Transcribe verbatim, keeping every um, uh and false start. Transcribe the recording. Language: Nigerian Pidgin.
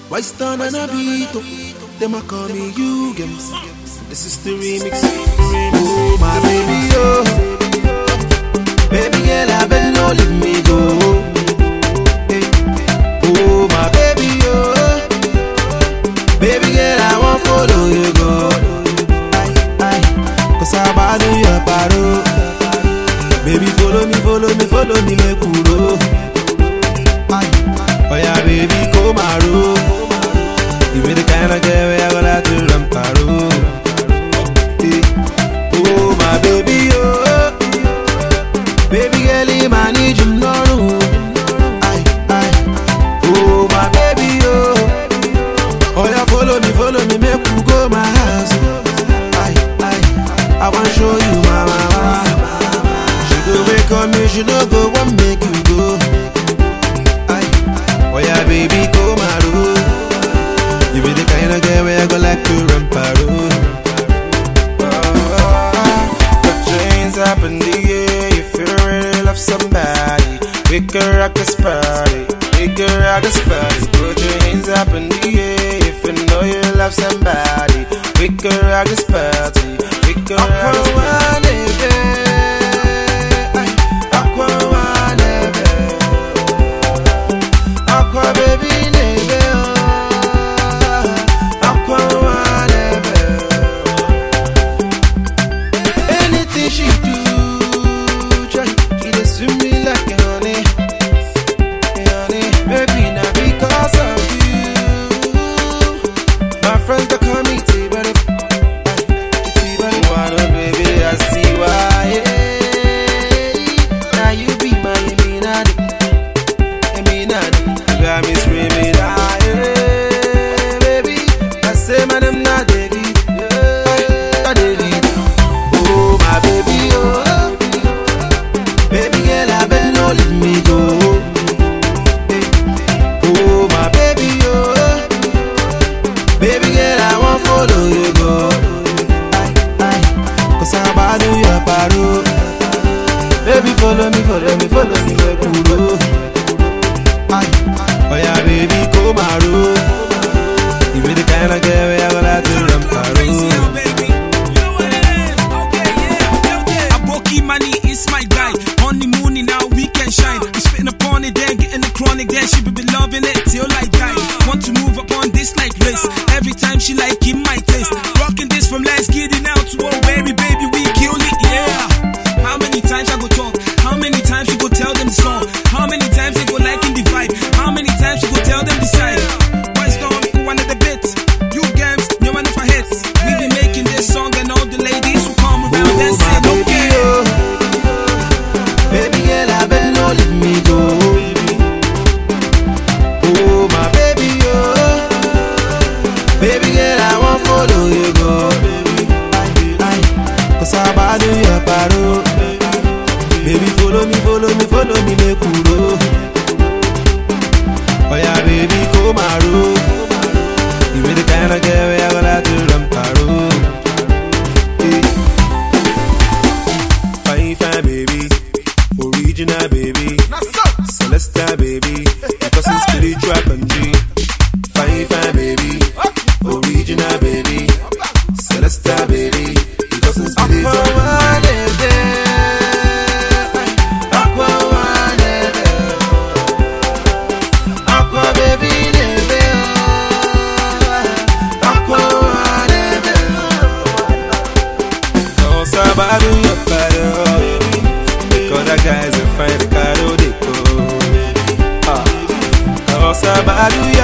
Why stand on a beat? Them a call me you games. This is the remix. Oh my baby, oh baby girl, I bet no let me go. Hey. Oh my baby, oh baby girl, I won't follow you go. Aye, aye, cause I bad do your paro. Baby, follow me, follow me, follow me, me kuro. Aye, oh yeah, baby, come around. You be the kind of girl where I go like to run paro. Hey. Oh my baby, oh baby girl, I need you no room. Aye, aye. Oh my baby, oh oh yeah, follow me, follow me, make you go my house. Aye, aye. I want show you my mama. She go wake up me, she no go want make you go. Aye, oh yeah, baby, go my road. You be the kind of girl where I go like to run paro. Put your hands up in the air if you really love somebody. We can rock this party. We can rock this party. Put your hands up in the air if you know you love somebody. We can rock this party. We can rock this party. Aqua wanebe, aqua baby nebe, aqua wanebe. Anything she do, try she dey swim me like a honey, honey. Baby, not because of you. My friends they call me T-Buddy, T-Buddy. Wanna baby, I see why. Now you be my Eminati, Eminati. You got me screaming, ah, yeah, baby. I say my name not David, not David. Oh my baby, oh baby girl, I bet no let me go. Hey. Oh my baby, oh baby girl, I won't follow you go. Aye, aye, cause I'm about to your paro. Baby, follow me, follow me, follow me, me kuro. Aye, oh yeah, baby, come around. You be the kind of girl where I go like to run paro. Money is my guy. On the moon in our weekend shine. We spitting upon it, then getting the chronic. Then she be loving it till I die. Want to move upon this like race. Every time she like in my taste. Rocking this from last kitty now to oh baby, baby, we kill it, yeah. How many times I go talk? How many times you go tell them the song? How many times they go like in the vibe? How many times you go tell them the side? Why storm one of the bits? You games, you one of our hits. We be making this song and all the ladies who come around and say okay. Baby girl, I bet no let me go. Oh my baby, oh baby girl, I won't follow you go. Aye, aye, cause I'm about to your paro. Baby, follow me, follow me, follow me, me kuro. Oh yeah, baby, come around. You be the kind of girl where I go like to run paro. Hey. Fine, fine, baby. Original baby, Celesta baby, because it's spiritual country. Fine, fine baby, original baby, Celesta baby, because it's spiritual country. Aqua wanebe, aqua baby nebe, aqua wanebe. Don't sabado your paro. Other guys will find the car, they go. Ah, cause I'm